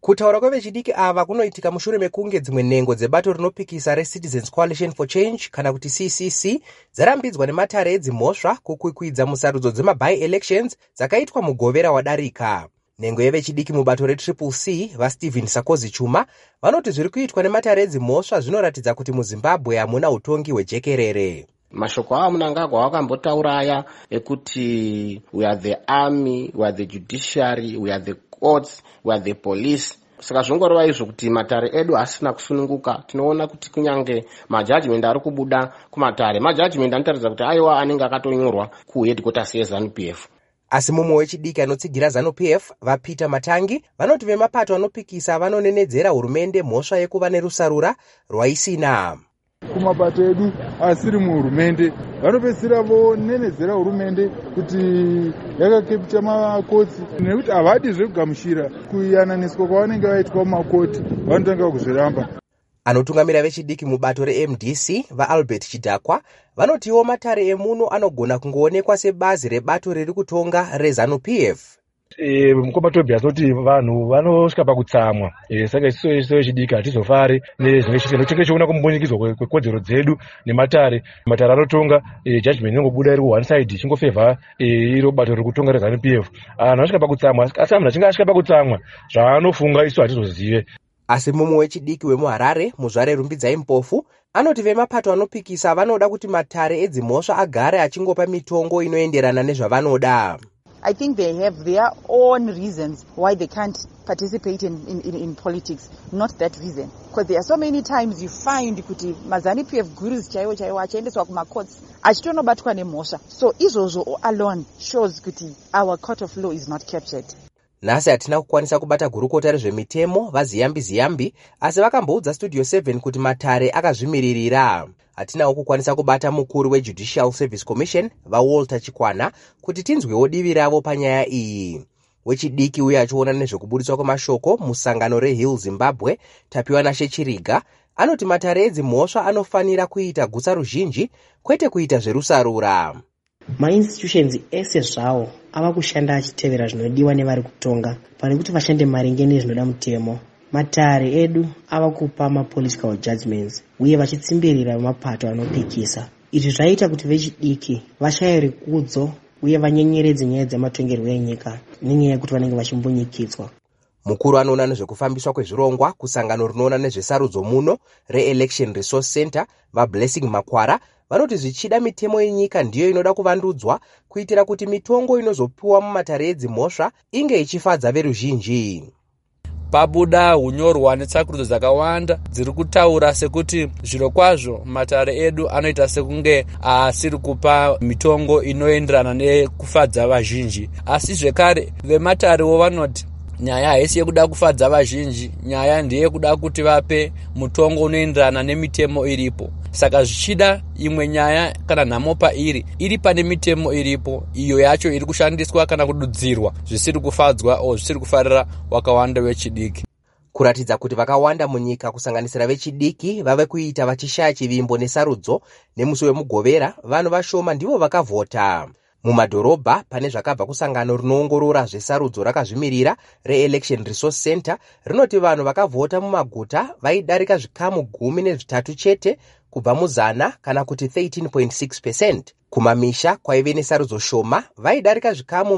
Kutaura kwevechidiki ava kunoitika mushure mekunge dzimwe nhengo dzebato rinopikisa reCitizens Coalition for Change kana kuti CCC dzarambidzwa nematare edzimhosva kukwikwidza musarudzo dzema-by-elections dzakaitwa mugovera wadarika. Nhengo yevechidiki mubato reCCC vaStephen Sakosi Chuma vanoti zviri kuitwa nematare edzimhosva zvinoratidza kuti muZimbabwe hamuna utongi hwejekerere. Mashoko avo Mnangagwa wakambotaura aya ekuti we are the army, we are the judiciary, we are the courts, we are the police. Saka zvongoreva izvo kuti matare edu asina kusununguka. Tinoona kuti kunyange majudgment ari kubuda kumatare, majudgment anotaridza kuti aiwa anenge akatonyorwa kuheadquarters yeZANU-PF. Asi mumwe wechidiki anotsigira ZANU-PF vaPeter Matangi vanoti vemapato anopikisa vanonenedzera hurumende mhosva yekuva nerusarura rwaisina. Kumabato edu asiri muhurumende vanopedzisira vonenedzera hurumende kuti yakakepita makoti nekuti havadi zvekugamuchira kuyananiswa kwavanenge vaitwa mumakoti vanotanga kuzviramba. Anotungamira vechidiki mubato reMDC vaAlbert Chidhakwa vanotiwo matare emuno anogona kungoonekwa sebazi rebato riri kutonga reZANU-PF. Mukomatobi asoti vanhu vanosvika pakutsamwa saka isu vechidiki hatizofari nezvinenge chiona kumumbunikidzwa kwekodzero dzedu nematare anotonga judgment inongobuda iri one side ichingofevha iro bato riri kutonga reZANU-PF. Vanhu vasvika pakutsamwa asi munhu achinge asvika pakutsamwa zvaanofunga isu hatizozive. Asi mumwe wechidiki wemuHarare muzvare Rumbidzai Mpofu anoti vemapato anopikisa vanoda kuti matare edzimhosva agare achingopa mitongo inoenderana nezvavanoda. I think they have their own reasons why they can't participate in politics, not that reason. Because there are so many times you find kuti maZANU-PF gurus chaiwo achiendeswa kumacourts achitonobatwa nemhosva. So izvozvo alone shows kuti our court of law is not captured. Nhasi hatina kukwanisa kubata gurukota rezvemitemo vaZiyambi, asi vakamboudza Studio 7 kuti matare akazvimiririra. Hatinawo kukwanisa kubata mukuru weJudicial Service Commission vaWalter Chikwana kuti tinzwewo divi ravo panyaya iyi. Wechidiki uye achiona nezvekubudiswa kwemashoko musangano reHill Zimbabwe Tapiwa Chiriga anoti matare edzimhosva anofanira kuita gutsa ruzhinji kwete kuita zverusarura. Mainstitutions ese zvawo ava kushanda achitevera zvinodiwa nevari kutonga pane kuti vashande maringe nezvinoda mutemo. Matare edu ava kupa mapolitical judgments uye vachitsimbirira mapato anopikisa. Izvi zvaita kuti vechidiki vashaye rukudzo uye vanyenyeredze nyaya dzematongerwo enyika nenyaya yekuti vanenge vachimbunyikidzwa. Mukuru anoona nezvekufambiswa kwezvirongwa kusangano rinoona nezvesarudzo muno reElection Resource Center vaBlessing Makwara vanoti zvichida mitemo yenyika ndiyo inoda kuvandudzwa kuitira kuti mitongo inozopiwa mumatare edzimhosva inge ichifadza veruzhinji. Pabuda hunyorwa netsakurudzo dzakawanda dziri kutaura sekuti zviro kwazvo matare edu anoita sekunge asiri kupa mitongo inoenderana nekufadza vazhinji. Asi zvekare vematarewo vanoti nyaya haisi yekuda kufadza vazhinji, nyaya ndiye kuda kuti vape mutongo unoenderana nemitemo iripo. Saka zvichida imwe nyaya kana nhamo iri pane mitemo iripo iyo yacho iri kushandiswa kana kududzirwa zvisiri kufadzwa o zvisiri kufarira wakawanda vechidiki. Kuratidza kuti vakawanda munyika kusanganisira vechidiki vave kuita vachishaya chivimbo nesarudzo nemusi wemugovera vanhu vashoma ndivo vakavhota. Mumadhorobha pane zvakabva kusangano rinoongorora zvesarudzo rakazvimirira reElection Resource Center rinoti vanhu vakavhota mumaguta vaidarika zvikamu 13 chete kubva muzana kana kuti 13.6%. Kumamisha kwaive nesarudzo shoma vaidarika zvikamu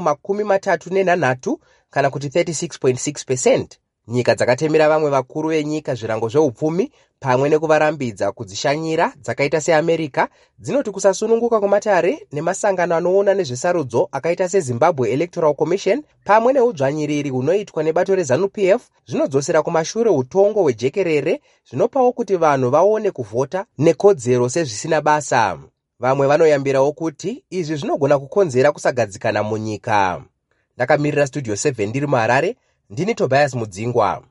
38 kana kuti 36.6%. Nyika dzakatemera vamwe vakuru venyika zvirango zveupfumi pamwe nekuvarambidza kudzishanyira dzakaita seAmerica dzinoti kusasununguka kwematare nemasangano anoona nezvesarudzo akaita seZimbabwe Electoral Commission pamwe neudzvanyiriri hunoitwa nebato reZANU-PF zvinodzosera kumashure utongo hwejekerere zvinopawo kuti vanhu vaone kuvhota nekodzero sezvisina basa. Vamwe vanoyambirawo kuti izvi zvinogona kukonzera kusagadzikana munyika. Ndakamirira Studio 7 ndiri muHarare, ndini Tobias Mudzingwa.